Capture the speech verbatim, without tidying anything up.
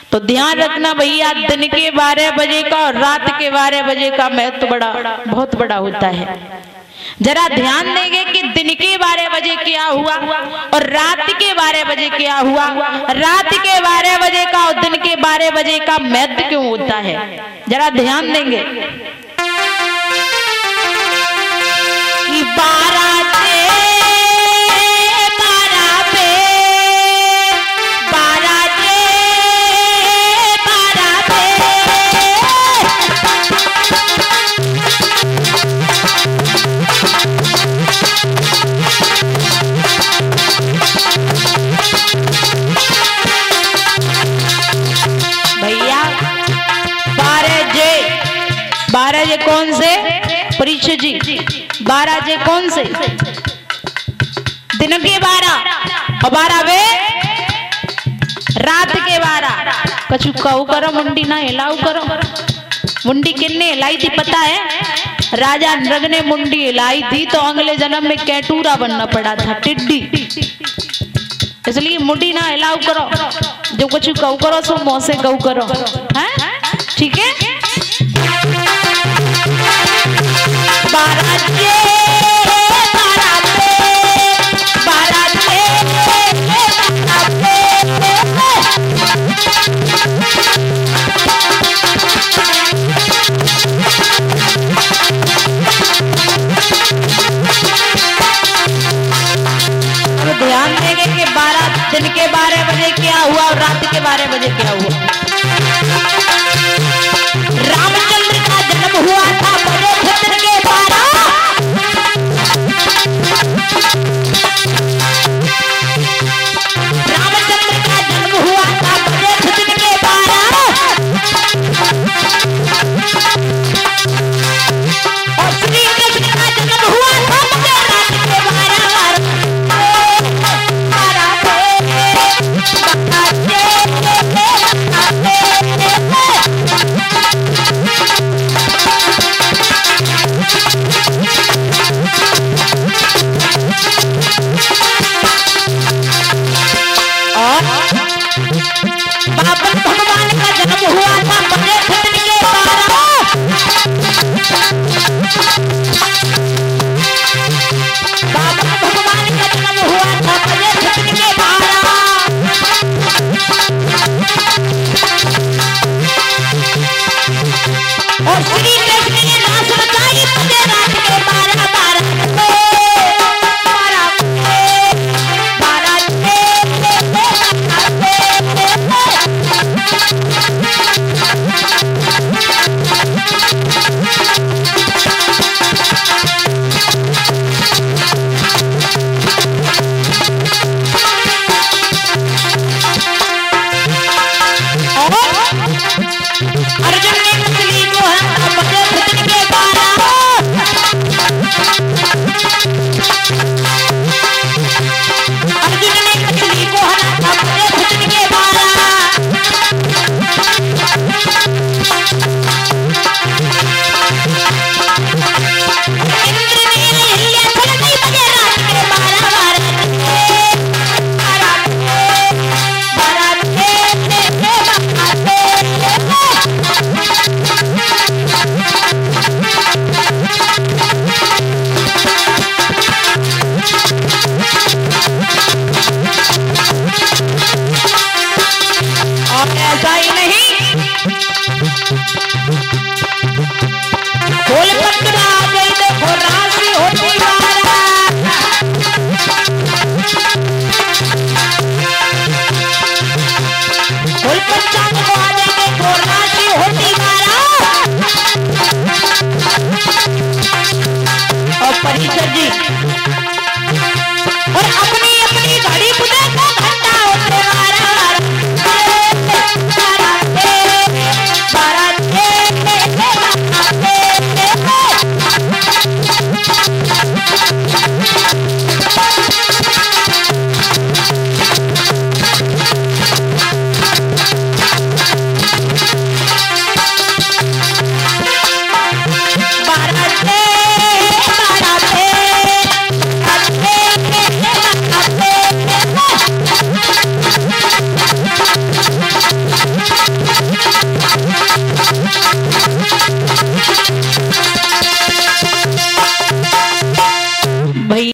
तो ध्यान रखना भैया, दिन के बारह बजे का और रात के बारह बजे का महत्व बड़ा बहुत बड़ा होता है। जरा ध्यान देंगे कि दिन के बारह बजे क्या हुआ और रात के बारह बजे क्या हुआ। रात के बारह बजे का और दिन के बारह बजे का महत्व क्यों होता है, जरा ध्यान देंगे कि बारह बारह जे कौन से परीक्षा जी, बारह जे कौन से दिन के बारह और बारह वे रात के बारह। कछु कहू करो, मुंडी ना हिलाऊ करो। मुंडी किन्ने हिलाई थी पता है? राजा नृग ने मुंडी हिलाई थी तो अगले जन्म में कैटूरा बनना पड़ा था, टिड्डी। इसलिए मुंडी ना हिलाऊ करो, जो कछु कहू करो सो मुंह से कहू करो, हैं? ठीक है? ध्यान देंगे कि बारह दिन के बारह बजे क्या हुआ और रात के बारह बजे क्या हुआ। रामचंद्र का जन्म हुआ था बड़े दिन के बारह। रामचंद्र का जन्म हुआ था बड़े दिन के बारह और श्री कृष्ण का जन्म हुआ था बड़े रात के बारह। बाबर भगवान का जन्म हुआ था बड़े दिन के बारह। बाबर भगवान का जन्म हुआ था बड़े दिन के बारह और श्री कृष्ण ने नाच रचाई बड़े रात के बारह बारह अर्जुन ने मछली को हरा बड़े दिन के बारह। अर्जुन ने मछली को हरा बड़े दिन के बारह इंद्र ने हिलिया चलती बड़े रात के बारह और ऐसा ही नहीं, फूल पत्रा गई देखो राशि होती बारह। फूल पत्ता